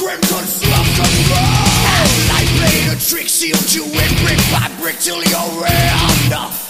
crimson slums of blood. And I played a trick, sealed you in brick by brick till you're in.